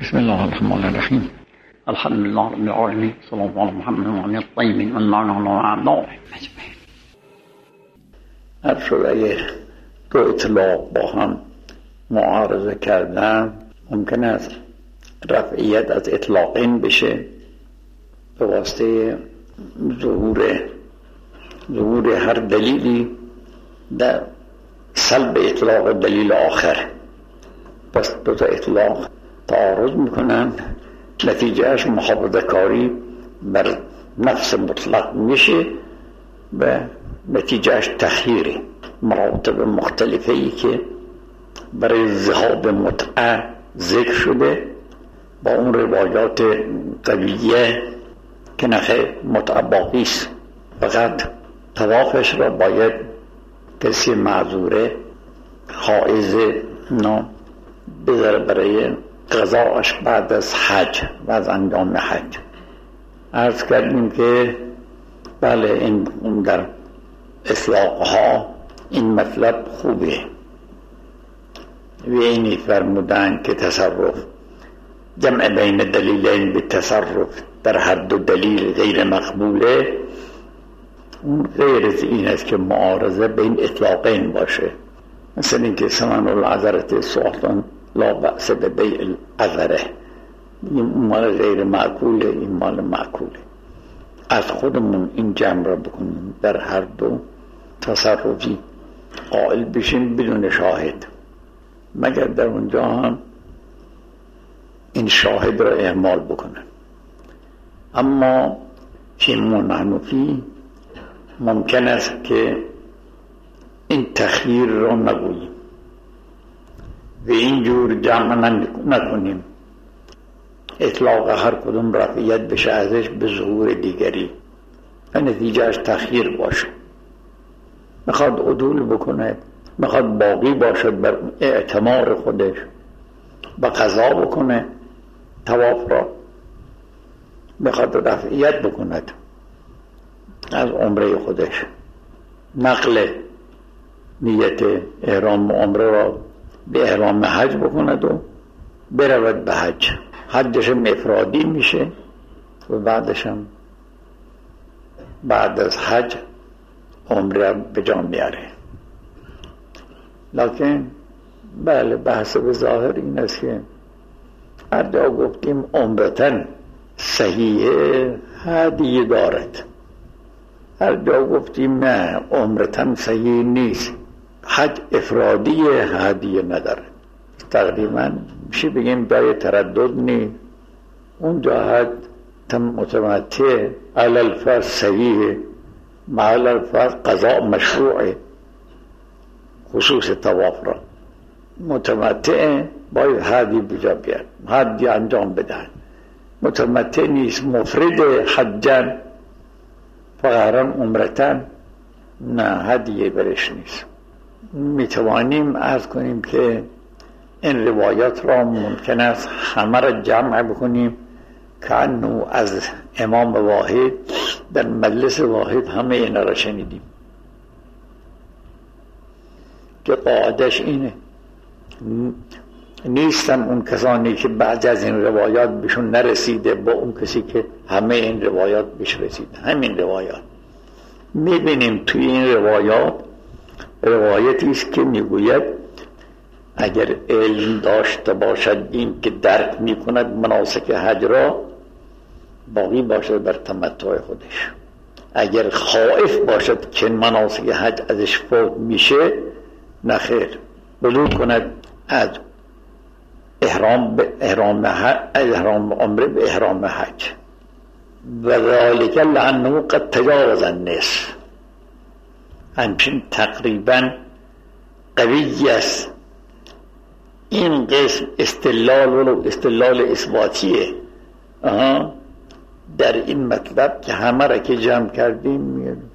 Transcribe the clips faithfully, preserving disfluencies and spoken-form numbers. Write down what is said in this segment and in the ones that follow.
بسم الله الرحمن الرحیم. الحمد لله رب العالمین، صلی الله علی محمد و علی الطیبین و المعنى اعضاء اجمعین. هر شد اگه دو اطلاق با هم معارضه کردن ممکن است رفعیت از اطلاقین بشه به واسطه ظهور ظهور هر دلیلی در سلب اطلاق دلیل آخر. پس دو تا اطلاق تعارض میکنن، نتیجهش محافظه کاری بر نفس مطلق میشه و نتیجهش تخییره. مراتب مختلفه ای که برای ذهاب متعه ذکر شده با اون روایات قویه که نخه متعه باقی است، فقط طوافش را باید کسی معذوره حائزه نام بذاره برای قضاءش بعد از حج و از انجام حج. عرض کردیم که بله این در اطلاقها این مطلب خوبه و اینی فرمودن که تصرف جمع بین دلیلین به تصرف در هر دو دلیل غیر مقبوله. اون غیر از این است که معارضه بین اطلاقین باشه، مثل اینکه ثمن العذرة سلطان لا بأس ببیع العذره، این مال غیر معقوله این مال معقوله. از خودمون این جمع را بکنیم در هر دو تصرفی قائل بشیم بدون شاهد، مگر در اونجا هم این شاهد را اعمال بکنن. اما که منعنفی ممکن است که این تخییر را نگوییم و اینجور جمع نکنیم، اطلاق هر کدوم رفعیت بشه ازش به ظهور دیگری و نتیجهش تخییر باشه. میخواد عدول بکنه، میخواد باقی باشد بر اعتمار خودش با قضا بکنه طواف را، میخواد رفعیت بکند از عمره خودش، نقل نیت احرام عمره را به احرام حج بکند و برود به حج. حجش هم افرادی میشه و بعدش هم بعد از حج عمره به جا میاره. لکن بله بحث به ظاهر این است که هر جا گفتیم عمرتن صحیحه هدیه دارد، هر جا گفتیم نه عمرتن صحیح نیست حج افرادی هدیه نداره، تقریبا میشه بگیم جای تردد نیست. اون جا حج متمتع علی الفرض صحیح، معل الفرض قضاء مشروعه، خصوص طواف را متمتع باید هدی بجا بیاد، هدی انجام بدن. متمتع نیست مفرد حجن فقران عمرتن، نه هدیه برش نیست. میتوانیم عرض کنیم که این روایات را ممکن است همه را جمع بکنیم که انو از امام واحد در مجلس واحد همه اینا را شنیدیم که قاعدش اینه. نیستن اون کسانی که بعد از این روایات بهشون نرسیده با اون کسی که همه این روایات بهش رسیده. همین روایات میبینیم توی این روایات روایتی است که میگوید اگر علم داشته باشد این که درک میکند مناسک حج را باقی باشد بر تمتع خودش، اگر خائف باشد که مناسک حج ازش فوت میشه نخیر بدون کند از احرام به احرام حج، احرام عمره به احرام حج. و ذالک لانه قد تجاوز النصف، همچنین تقریبا قوی است این قسم استدلال ولو استدلال اثباتیه آها در این مطلب که همه را که جمع کردیم میاریم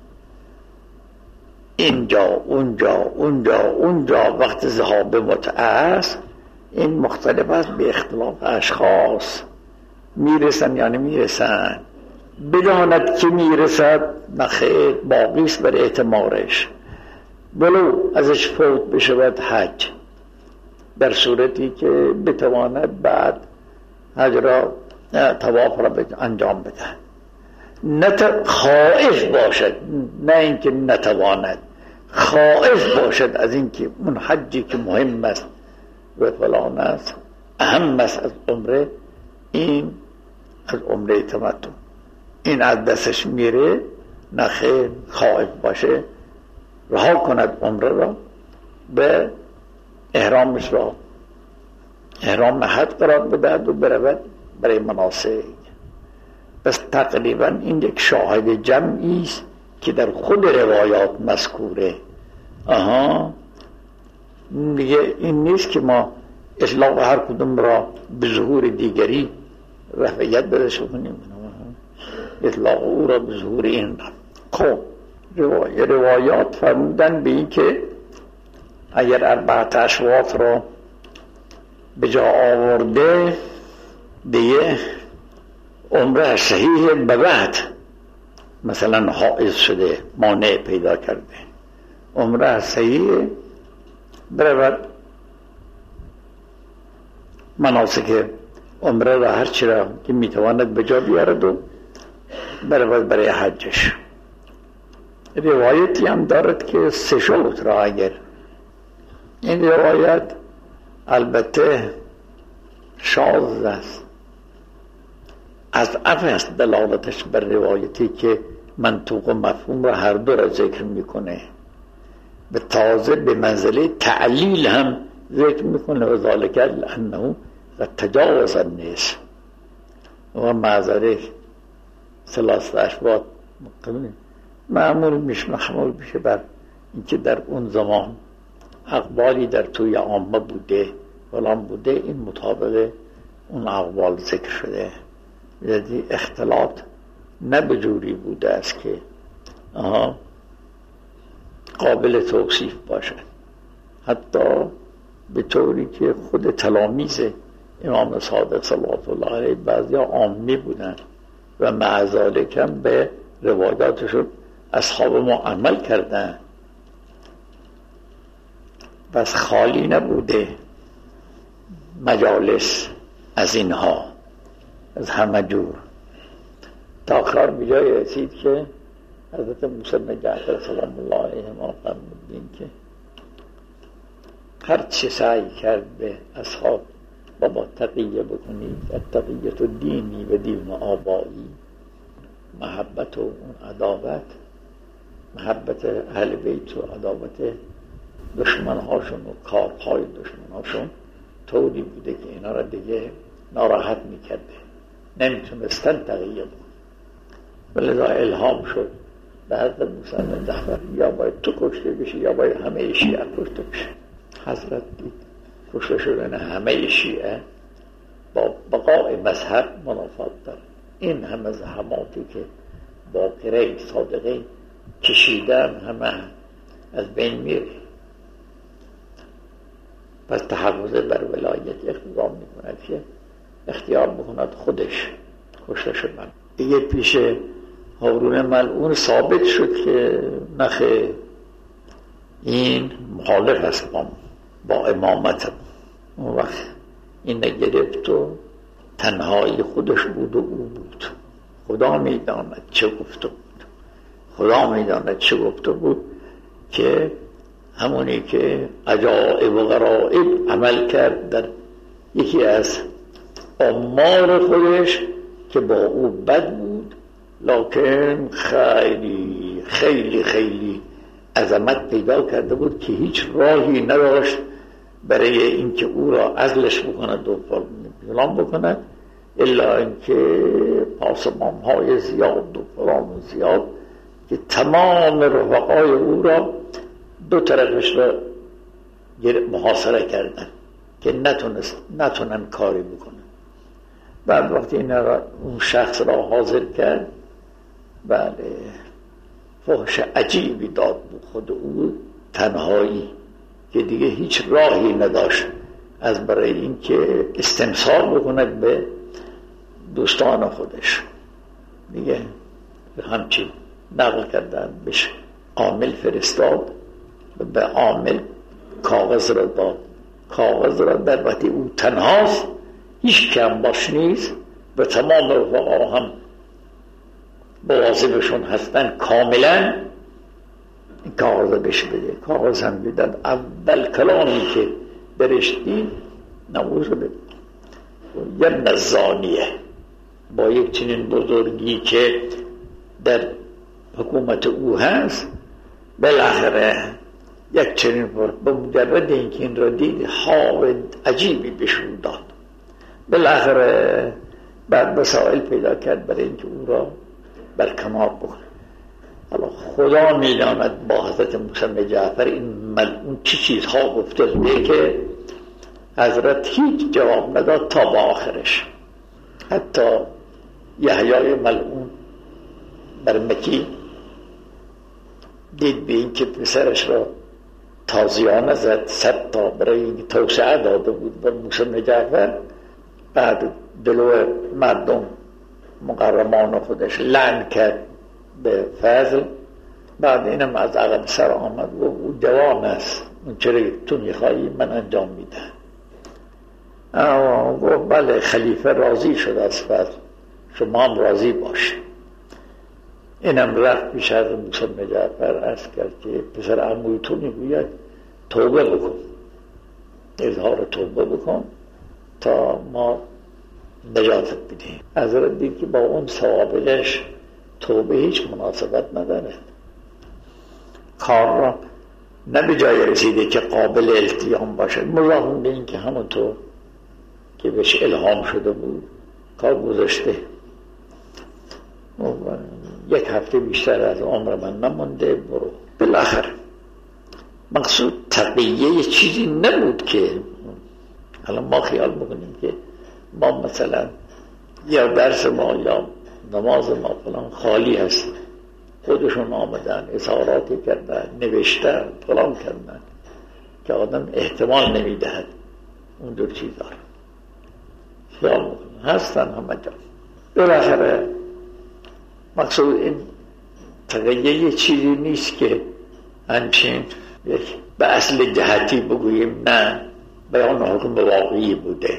اینجا اونجا اونجا اونجا وقت ذهاب متعه است. این مختلف است به اختلاف اشخاص، میرسن یا نمیرسن، بداند که میرسد نخیر باقیست بر اعتمارش ولو ازش فوت بشود حج، در صورتی که بتواند بعد حج را طواف را انجام بده، نه خائف باشد، نه اینکه نتواند، خائف باشد از اینکه اون حجی که مهم است و فلان است، اهم است از عمره، این از عمره تمتع این از دستش میره، نه خیر خائف باشه، رها کند عمره را، به احرامش را احرام حج قرار بدهد و برود برای مناسک. پس تقریبا این یک شاهد جمعی است که در خود روایات مذکوره. آها دیگه این نیست که ما اطلاق هر کدوم را به ظهور دیگری رفعیت بدش کنیم، اطلاق او را به ظهور این را. خب روایات فرمودن به این که اگر اربعت اشواط را به جا آورده دیگه عمره صحیح، به بعد مثلا حائض شده مانع پیدا کرده، عمره صحیح، برود مناسک عمره را هرچی را که میتواند به جا بیارد و برود برای حجش. روایتی هم دارد که سه شوط را اگر، این روایت البته شاذ است، از عفو است دلالتش بر روایتی که منطوق و مفهوم را هر دو را ذکر میکنه، به تازه به منزله تعلیل هم ذکر میکنه، و ذالک لانه قد تجاوز النصف و معذره ثلاثه اشواط معمول میشه، محمول میشه بر اینکه در اون زمان اقوالی در توی عامه بوده فلان بوده، این مطابق اون اقوال ذکر شده، یعنی اختلاط نه به جوری بوده است که آها قابل توصیف باشد، حتی به طوری که خود تلامیذ امام صادق صلوات الله علیه بعضی عامی بودن و مع ذالک هم به روایاتشون اصحاب ما عمل کردن، بس خالی نبوده مجالس از اینها، از همه جور، تا آخر به جای رسید که حضرت موسی بن جعفر سلام الله علیه ما فرمودین که هر چه سعی کرد به اصحاب بابا تقیه بکنید، تقییت و دینی و دین آبایی، محبت و اون عداوت، محبت اهل بیت و عداوت دشمن هاشون و کارهای دشمن هاشون طوری بوده که اینا را دیگه ناراحت میکرده، نمیتونستن تقیه بکن. ولذا الهام شد به حضرت موسی بن جعفر یا باید تو کشته بشی یا باید همه شیعه کشته بشی. حضرت دید کشته شدن همه شیعه با بقای مذهب منافات داره، این همه زحماتی که باقره صادقه کشیدن همه از بین میره. پس تحفظ بر ولایت اقتضا میکند که اختیار بکند خودش کشته شدن. دیگه پیش هارون ملعون ثابت شد که نخه این مخالف است با, با امامت. اون وقت این نگرفت و تنهایی خودش بود و او بود، خدا میداند چه گفته بود، خدا میداند چه گفته بود که همونی که عجائب و غرائب عمل کرد در یکی از امار خودش که با او بد بود، لکن خیلی خیلی خیلی عظمت پیدا کرده بود که هیچ راهی نداشت برای اینکه او را عزلش بکند و فلان بکند، الا اینکه پاسبان های زیاد و فلان و زیاد که تمام رفقای او را دو طرفش را محاصره کردن که نتونست نتونن کاری بکنن. بعد وقتی این را اون شخص را حاضر کرد، بله فحش عجیبی داد بود خود او، تنهایی که دیگه هیچ راهی نداشت از برای اینکه استمسار بکند به دوستان خودش. دیگه همچین نقل کردن بشه، عامل فرستاد و به عامل کاغذ را داد، کاغذ را در وقتی او تنهاست هیچ کم باش نیست و تمام رفقا هم مواظبشون هستن کاملا این کاغذ بهش بده. کاغذ هم بدن. اول کلامی که درش دید نموز بده یه نزانیه با یک چنین بزرگی که در حکومت او هست بالاخره یک چنین به مجرد اینکه این را دید حال عجیبی بهشون داد. بالاخره بعد وسائل پیدا کرد برای اینکه او را برکنار بکنه. حالا خدا میداند با حضرت موسی جعفر این ملعون چی چیزها گفته بوده که حضرت هیچ جواب نداد تا با آخرش. حتی یحیای ملعون بر مکی دید به این که پسرش را تازیانه زد، صد تا برای این توسعه داده بود و موسی جعفر بعد دلو مردم مقرمان خودش لعن کرد به فضل. بعد اینم از عقب سر آمد و او جوان است، اون چرا تو میخوایی من انجام میدم. و بله خلیفه راضی شد از فضل، شما هم راضی باشه. اینم رفت پیش از موسی جعفر عرض کرد که پسر عموی تو میگوید توبه بکن، اظهار توبه بکن تا ما نجاتت بدیم. حضرت دید که با اون سوابقش توبه هیچ مناسبت نداره. کار را نه به جای رسیده که قابل التیام باشه. مضافن به این که همونطور که بهش الهام شده بود کار گذاشته. یک هفته بیشتر از عمر من نمونده برو. بالاخره مقصود تقیه یه چیزی نبود که حالا ما خیال بکنیم که ما مثلا یا درس ما یا نماز ما فلان خالی هست، خودشون آمدن اظهاراتی کردن نوشتن فلان کردن که آدم احتمال نمیدهد اون دور چیزا رو خیال بکنیم هستن همه جا. بالاخره مقصود این تقیه یه چیزی نیست که همچین یک به اصل جهتی بگوییم، نه بیان حکم واقعی بوده.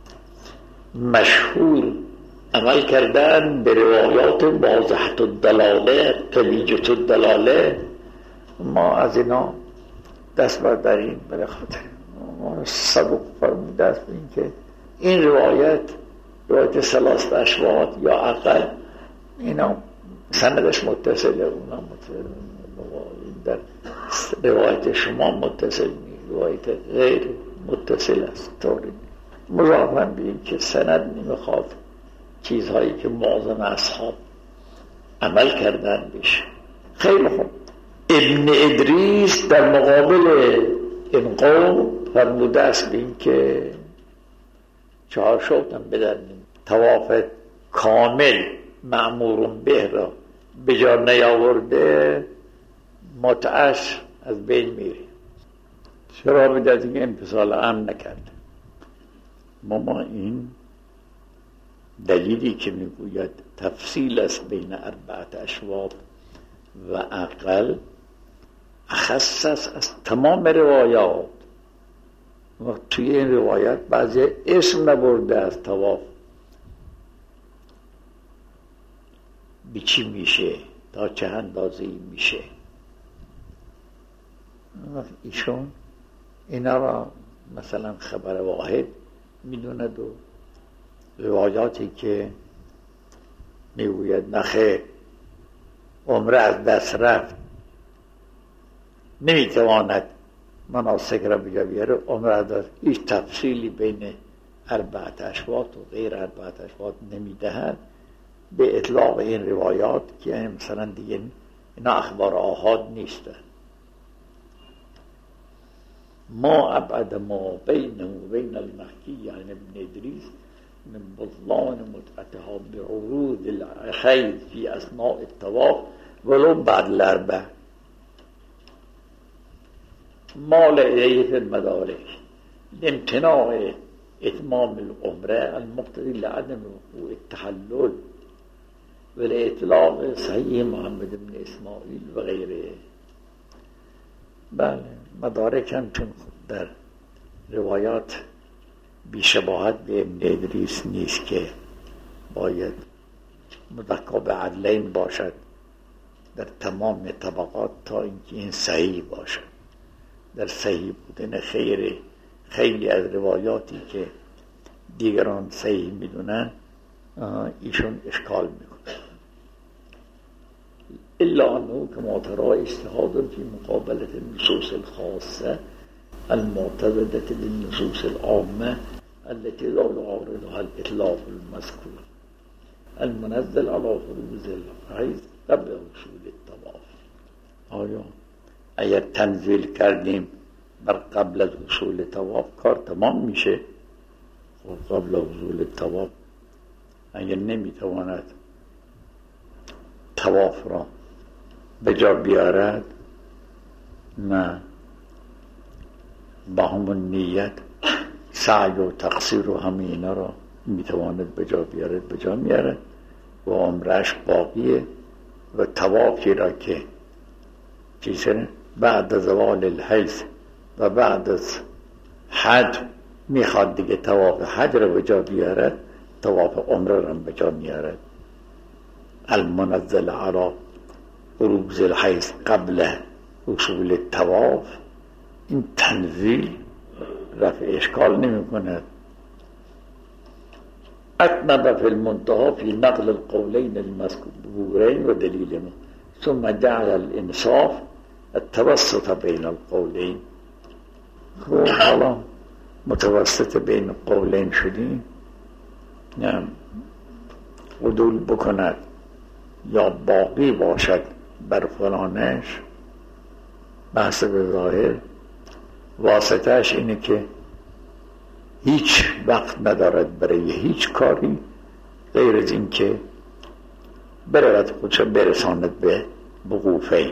مشهور عمل کردن به روایات واضحت الدلاله قویة الدلاله. ما از اینا دست برداریم برای خاطر ما سبق فرموده است این که این روایت روایت ثلاث اشواط یا اقل اینا سندش متصله، اونا متصله در روایت شما متصل نیست، روایت غیر متصل است. طوری مضافن به این که سند نمیخواد چیزهایی که معظم اصحاب عمل کردن بشه. خیلی خوب. ابن ادریس در مقابل این قوم فرموده است به این که چهار شوطن بدنیم طواف کامل معمورون به را به جا نیاورده متعش از بین میری. چرا به دیگه امتصال امن نکرده. ما این دلیلی که میگوید تفصیل است بین اربعت اشواط و اقل اخص است از تمام روایات. و توی این روایت بعضی اسم نبرده از طواف بی چی میشه تا چه اندازه‌ای میشه. ایشون اینا را مثلا خبر واحد میدوند و روایاتی که میگوید نخیر عمره از دست رفت نمیتواند مناسک را بجا بیاره، عمره از دست، هیچ تفصیلی بین اربعت اشواط و غیر اربعت اشواط نمیدهد. به اطلاق این روایات که مثلا دیگه اینا اخبار آحاد نیستن. ما ابعد ما بین و بین المحکی یعنی ابن ادریس من بطلان متعتها بعروض الحید فی اثناء الطواف ولو بعد الاربع مال الیه فی المدارک لامتناع اتمام العمره المقتضی لعدم وقوع التحلل ولإطلاق صحیح محمد بن اسماعیل و غیره. بله مدارک هم چون در روایات بی‌شباهت به ابن ادریس نیست که باید مذکر به عدلین باشد در تمام طبقات تا اینکه این صحیح باشد. در صحیح بودن خیر خیلی از روایاتی که دیگران صحیح میدونن ایشون اشکال میکنه. الا انه كما ترى اجتهاد في مقابلة النصوص الخاصة المعتضدة للنصوص العامة التي لا يعارضها الإطلاق المذكور المنزل على فروض الحیض قبل وصول الطواف. آیا اگر تنزیل کردیم بر قبل از وصول طواف کار تمام میشه؟ خب قبل وصول طواف اگر نمیتواند طواف را به جا بیارد، نه با همون نیت سعی و تقصیر و همه اینا را میتواند به جا بیارد به جا میارد و عمرش باقیه و طوافی را که چیزه بعد از زوال الحیض و بعد از حج میخواد دیگه طواف حج را به جا بیارد، طواف عمره را به جا میارد. المنزل على فروض الحیض قبل وصول الطواف، این تنزیل رفع اشکال نمی کند. اتنب فی المنتهى فی نقل القولین المذکورین و دلیلهما ثم جعل الانصاف التوسط بین القولین. خب حالا متوسط بین القولین شدیم، نه عدول بکند یا باقی باشد بر فلانش، بحث به ظاهر واسطهش اینه که هیچ وقت ندارد برای هیچ کاری غیر از این که برود خودش برساند به وقوفین.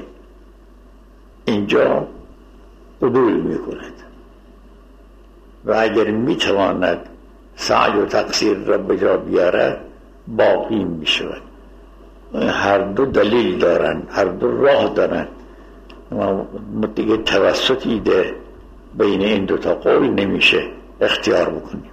اینجا عدول میکند و اگر میتواند سعی و تقصیر را به جا بیارد باقی میشود. هر دو دلیل دارن، هر دو راه دارن، ما دیگه توسطی ده بین این دو تا قول نمیشه اختیار بکنیم.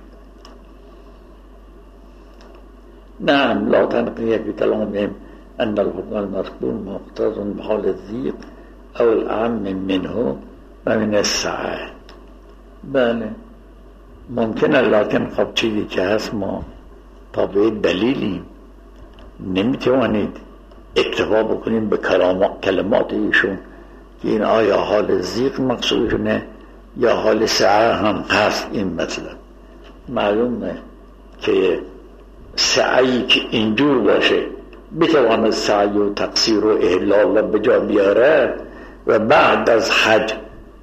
نعم لا تنقیه بی کلامهم ان الحكم المذكور مقتض بحال الضيق او الاعم منه و من السعه. بله ممکنه، لکن خب چیزی که هست ما تابع دلیلیم، نمیتوانید اکتفا بکنیم به کلمات ایشون که این آیا حال ضیق مقصودشونه یا حال سعه هم هست. این مثلا معلومه که سعی که اینجور باشه بتواند سعی و تقصیر و احلال به جا بیاره و بعد از حج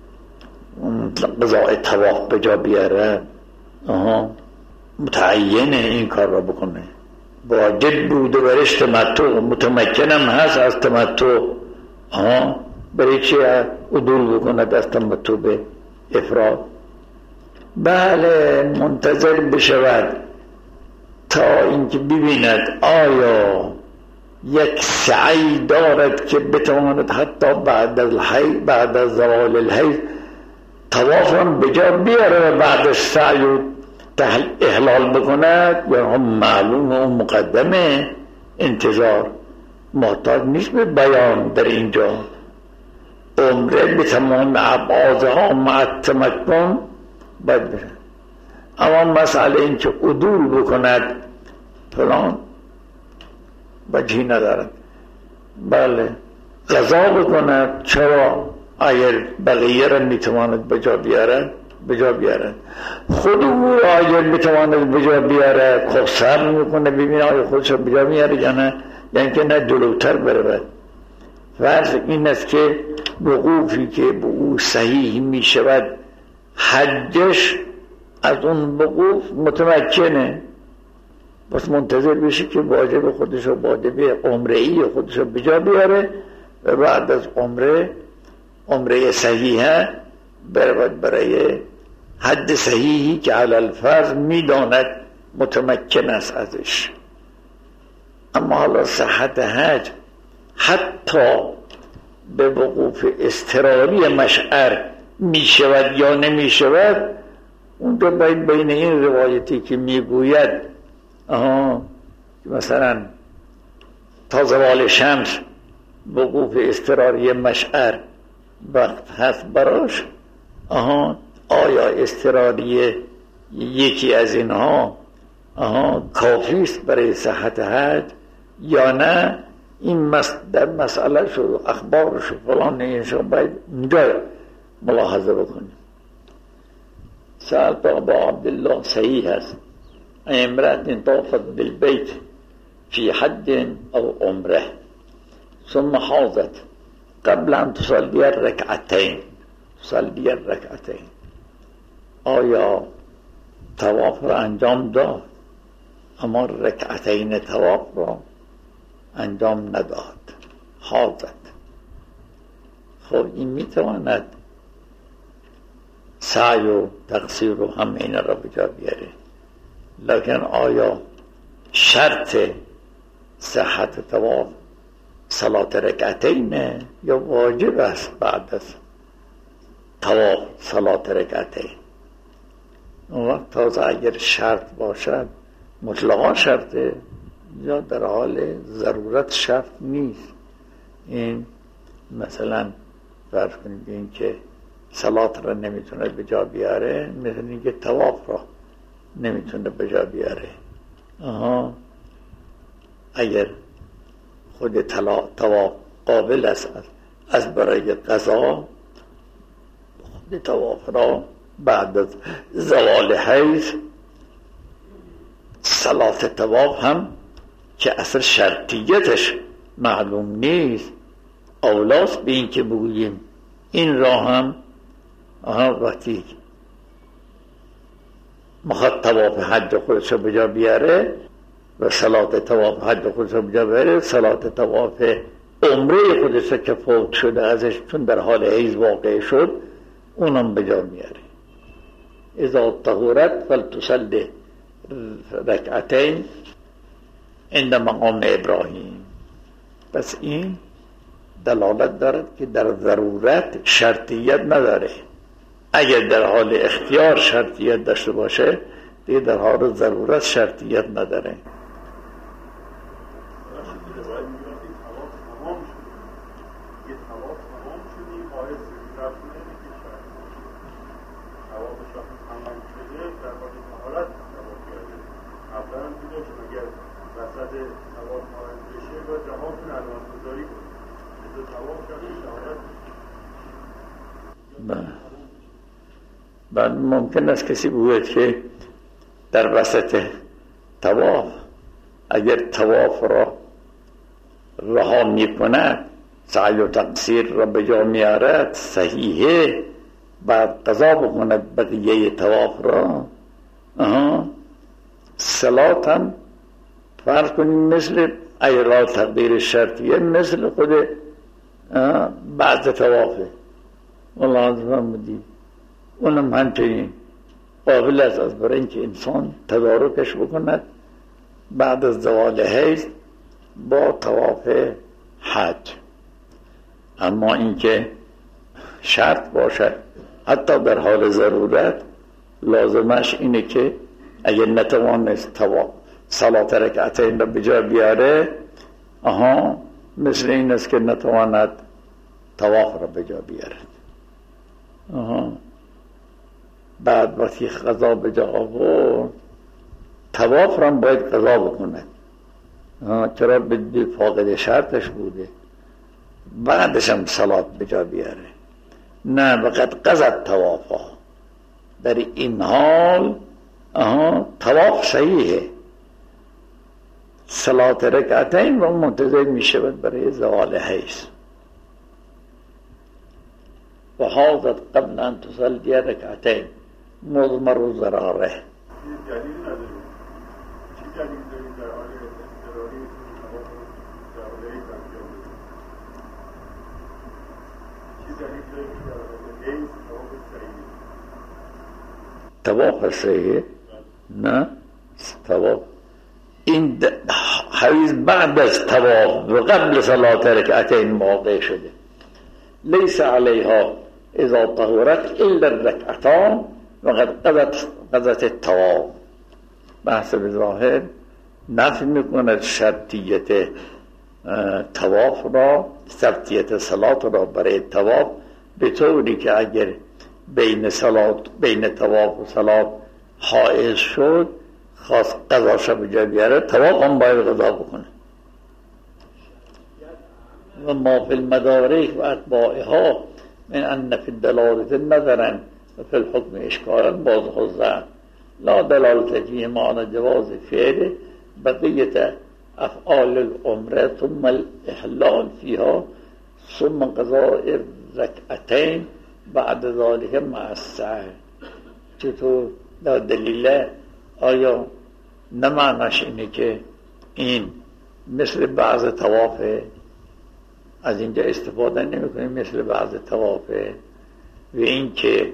قضاء طواف به جا بیاره، آها متعینه این کار را بکنه. واجب بوده برش تمتع، متمکنم هست از تمتع، آها برای چی عدول بکند از تمتع به افراد؟ بله منتظر بشود تا اینکه ببیند آیا یک سعی دارد که بتواند حتی بعد از الحیض، بعد از زوال الحیض طواف هم به جا بیاره و بعد سعی و احلال بکند، یا هم معلوم و مقدمه انتظار محتاج نیست به بیان. در اینجا عمره به تمام ابعادها مع التمکن باید بره، اما مسئله این که عدول بکند فلان وجهی ندارد. بله قضا بکند، چرا؟ اگر بقیه را میتواند به جا بیارد به جا بیارد، خود او را اگر میتواند به جا بیارد خب صبر میکنه ببینه آیا خودش به جا میاره یا نه، یعنی که نه جلوتر برود. فرض این است که وقوفی که به او صحیح میشود حجش از اون وقوف متمکنه، بس منتظر بشه که واجب خودش رو واجب عمره‌ای خودش رو به جا بیاره و بعد از عمره عمره صحیحه برود برای حد صحیحی که علی الفرض میداند متمکن است ازش. اما حالا صحت حج حتی به وقوف اضطراری مشعر می شود یا نمی شود، اون تو باید بین این روایتی که میگوید آها مثلا تا زوال شمس وقوف اضطراری مشعر وقت هست براش، آها آیا اضطراری یکی از اینها آها کافی است برای صحت حج یا نه؟ این مس... در مسئله شو اخبارش فلان اینشو باید اینجا ملاحظه بکنیم. سألت ابا عبدالله صحیح است امرأة طافت بالبيت في حج او عمره ثم حاضت قبل ان تصلي الركعتين تصلي الركعتين آیا طواف را انجام داد اما رکعتین طواف را انجام نداد، حاضت؟ خب این میتواند سعی و تقصیر رو هم این را بجا بیاره، لکن آیا شرط صحت طواف صلات رکعتین یا واجب است بعد از طواف صلات رکعتین؟ اون وقت تازه اگر شرط باشد مطلقا شرطه یا در حال ضرورت شرط نیست. این مثلا فرض کنید این که صلات را نمیتونه بجا بیاره، مثل این که طواف را نمیتونه بجا بیاره. آها اگر خود طواف قابل است از برای قضا، خود طواف را بعد از زوال حیض صلات طواف هم که اصلا شرطیتش معلوم نیست، اولاست به این که بگوییم این را هم آها وقتی مخاط طواف حج خودش رو بجا بیاره و صلات طواف حج خودش رو بجا بیاره، صلات طواف عمره خودش که فوت شده ازش چون در حال حیض واقع شد اونم بجا میاره. اذا طهورت فلتصلی رکعتین عند مقام ابراهیم. پس این دلالت دارد که در ضرورت شرطیت نداره. اگر در حال اختیار شرطیت داشته باشه دیگه در حال ضرورت شرطیت نداره. بعد ممکن است کسی بگوید که در وسط طواف اگر طواف را رها می کند سعی و تقصیر را به جا می آورد صحیحه، بعد قضا بکند بقیه طواف را. آها صلات هم فرض کنیم مثل ایرا تقدیر شرطیه مثل خود بعض طوافه والله از فرمودی اونم همچنین قابل است از برای اینکه انسان تدارکش بکند بعد از زوال حیض با طواف حج. اما اینکه شرط باشد حتی در حال ضرورت لازمش اینه که اگر نتوانست طواف صلات رکعتین را بجا بیاره، آها مثل این است که نتواند طواف را بجا بیارد. آها بعد وقتی قضا بجا آورد طواف را باید قضا بکند. چرا بدی فاقد شرطش بوده، بعدش هم صلات بجا بیاره. نه وقت قضا طواف ها در این حال آها طواف صحیحه، صلات رکعتین و منتظر می شود برای زوال حیض. و حاضت قبل ان تصلی رکعتین مضمر و ضراره. چیز جدید نداریم، چیز جدید داریم در حال اضطراری زوال حیض انجام بدیم. چیز جدید داریم در حال حیض طواف صحیحه. طواف صحیحه؟ نه طواف این حیض بعد از طواف و قبل صلات رکعتین واقع شده. لیس علیها اذا طهورت الا الرکعتان وقد قضت قضت الطواف. بحث به ظاهر نفی میکند شرطیت طواف را، شرطیت صلات را برای طواف، به طوری که اگر بین صلات بین طواف و صلات حائز شد خواست قضاش به جا بیاره، طواف هم باید قضا بکنه. و ما فی المدارک و اتباعها من ان فی الدلالة نظرا و فی الحکم اشکالا باز خضر لا دلالة فیه معنی جواز فعل بقیت افعال العمره ثم الاحلال فیها ثم قضاء رکعتین بعد ذلك مع السعی. چطور؟ لا دلیله. آیا نمعناش اینه که این مثل بعض طوافه، از اینجا استفاده نمی کنیم مثل بعض طوافه، و این که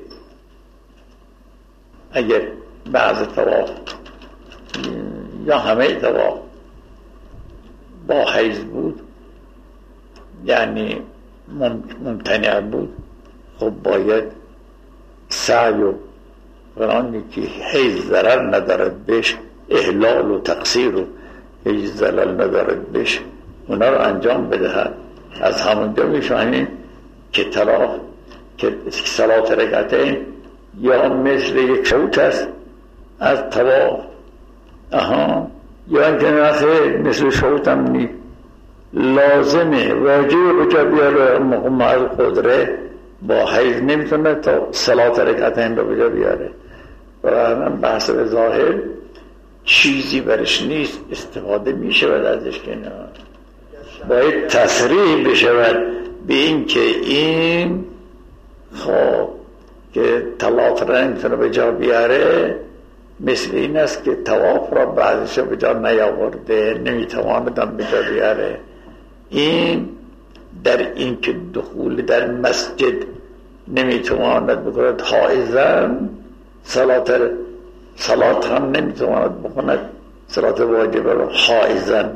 اگر بعض طواف یا همه طواف با حیض بود یعنی ممتنع بود، خب باید سعی و فرانی که حیض ضرر ندارد بهش، احلال و تقصیر و حیض ضرر ندارد بهش، اونا رو انجام بدهد. از همونجا میشونیم که طلاق که صلات رکعتین یا مثل یک شوط است از طواف، اها، یا اینکه نخیر مثل شوط هم نی لازمه واجب بجا بیاره، مقام از قدره با حیض نمیتونه تا صلات رکعتین رو بجا بیاره. و من بحث به ظاهر چیزی برش نیست، استفاده میشود ازش که نه، باید تصریح بشود به این که این خب که طلاق را نمیتونه به جا بیاره، مثل این است که طواف را بعضش به جا نیاورده، نمیتواندم به جا بیاره. این در این که دخول در مسجد نمیتواند بکند حائزن، صلات صلات هم نمیتواند بکند، صلات واجبه را حائزن.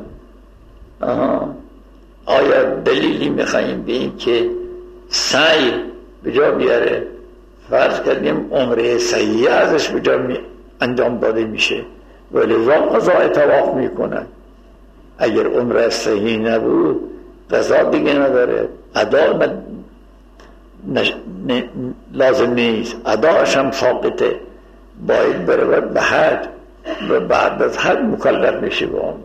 آیا دلیلی میخواییم به این که سعی به جا بیاره؟ فرض کردیم عمره صحیح ازش به جا انجام داده میشه ولی قضاء طواف میکنن. اگر عمره صحیح نبود قضا دیگه نداره، ادا نش... ن... لازم نیست، اداش هم ساقطه، باید بره به حج و بعد از حج مکلف میشه به عمره.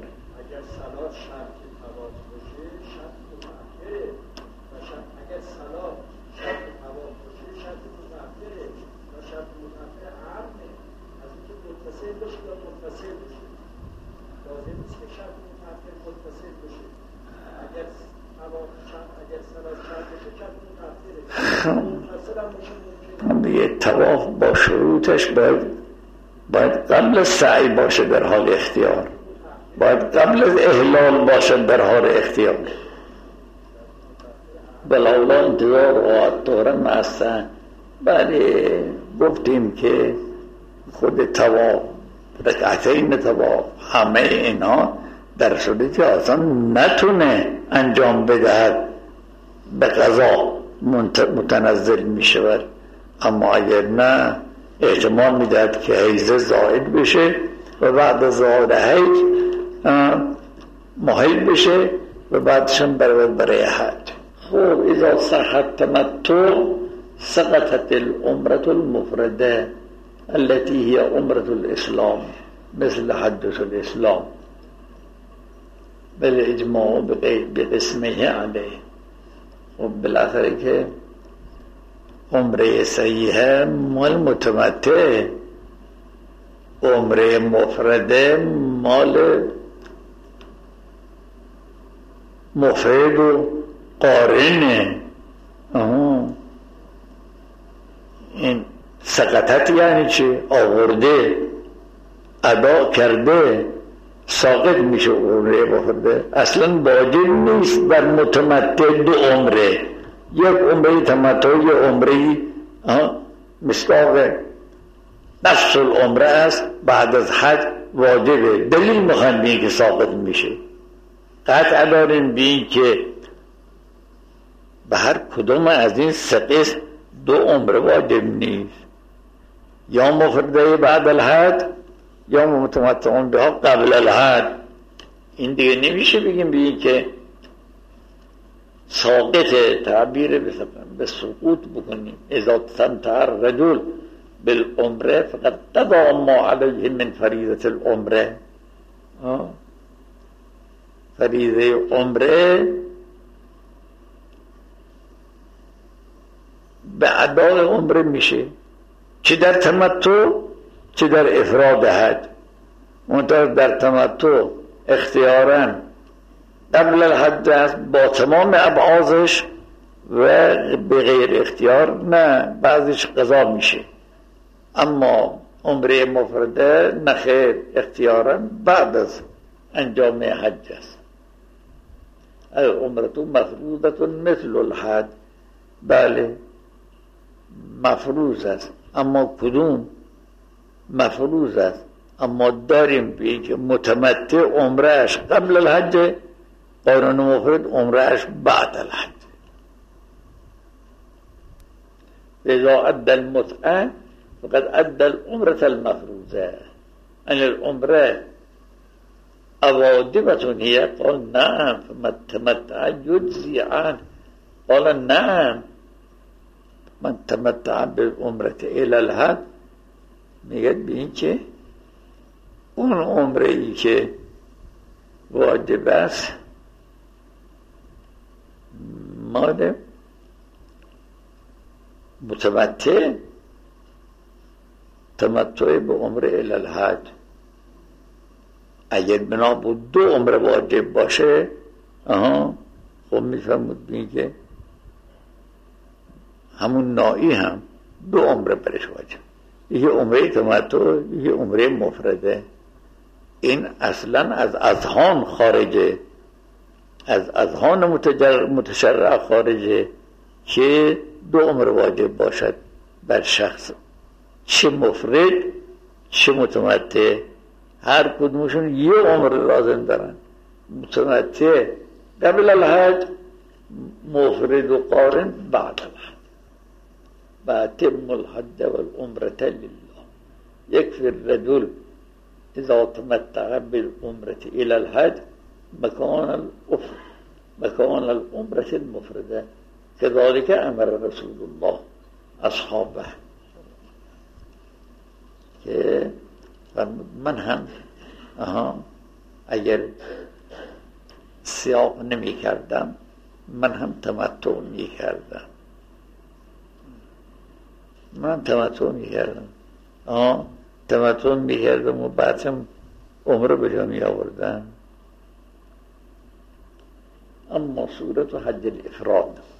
دیگه طواف با شروطش باید باید قبل سعی باشه در حال اختیار، باید قبل از احلال باشه در حال اختیار، بلاولا انتظار و طورا معستن. بله گفتیم که خود طواف، رکعتین طواف، همه اینها در صورتی که اصلا نتونه انجام بدهد به قضا متنزل می شود، اما اگر نه احتمال می دهد که حیض زائد بشه و بعد از زائد حیض محل بشه و بعدش هم برای برای حج. خب اذا صح التمتع سقطت العمرة المفردة التي هي عمرة الاسلام مثل حجة الاسلام بالاجماع بقسمه علیه. و بالاخره که عمره صحیحه مال متمتع، عمره مفرده مال مفرد و قارنه. آها این سقطت یعنی چه؟ آورده، ادا کرده، ساقط میشه عمره مفرده. اصلا واجب نیست بر متمتع دو عمره، یک عمره تمتع، یک عمره مصداق نفس العمره است، بعد از حج واجبه. دلیل میخوان بین که ساقط میشه، قطع داریم بین که به هر کدوم از این سه قسم دو عمره واجب نیست. یا مفرده بعد الحج یا متمتعون بها قبل الحج. این دیگه نمیشه بگیم بگیم که ساقط تعبیر به سقوط بکنیم. اذا استمتع الرجل بالعمره فقد قضى ما علیه من فریضة العمره. فریضه عمره به ادای عمره میشه، چه در تمتع چه در افراد حج. منتها در تمتع اختیاراً قبل الحج است با تمام ابعازش و به غیر اختیار نه، بعضیش قضا میشه. اما عمره مفرده نخیر، اختیاراً بعد از انجام حج است. العمره مفروضه مثل الحج. بله مفروض است، اما کدوم مفروض است؟ اما داریم بگیم که متمتع عمرهش قبل الحج، قارن مفرد عمرهش بعد الحج. اذا ادى المتعه فقد ادى العمره المفروضه. ان العمره اوادبه هي؟ قال نعم. فما تمتع يجزي عنه. قال نعم. من تمتع بالعمره الى الحج میگه ببین که اون عمره ای که واجب است مال متمتع تمتع به عمره الی الحج. اگر بنا بود دو عمره واجب باشه آها خب میفهمود بین که همون نائی هم دو عمره برش واجب، یه عمره تمتع یه عمره مفرده. این اصلا از اذهان خارجه، از اذهان متشرع خارجه که دو عمره واجب باشد بر شخص، چه مفرد چه متمتع. هر کدومشون یه عمره لازم دارن. متمتع قبل الحج، مفرد و قارن بعد الحج. فأتم الحج والعمرة لله. يكفي الرجل إذا تمتع بالعمرة إلى الحج مكان الأفر مكان العمرة المفردة. كذلك أمر رسول الله أصحابه که من هم آها اگر سیاق نمی کردم من هم تمتع می کردم من تمتع می کردم آه تمتع می کردم و بعد هم عمره به جا می آوردم. اما صورت حج الافراد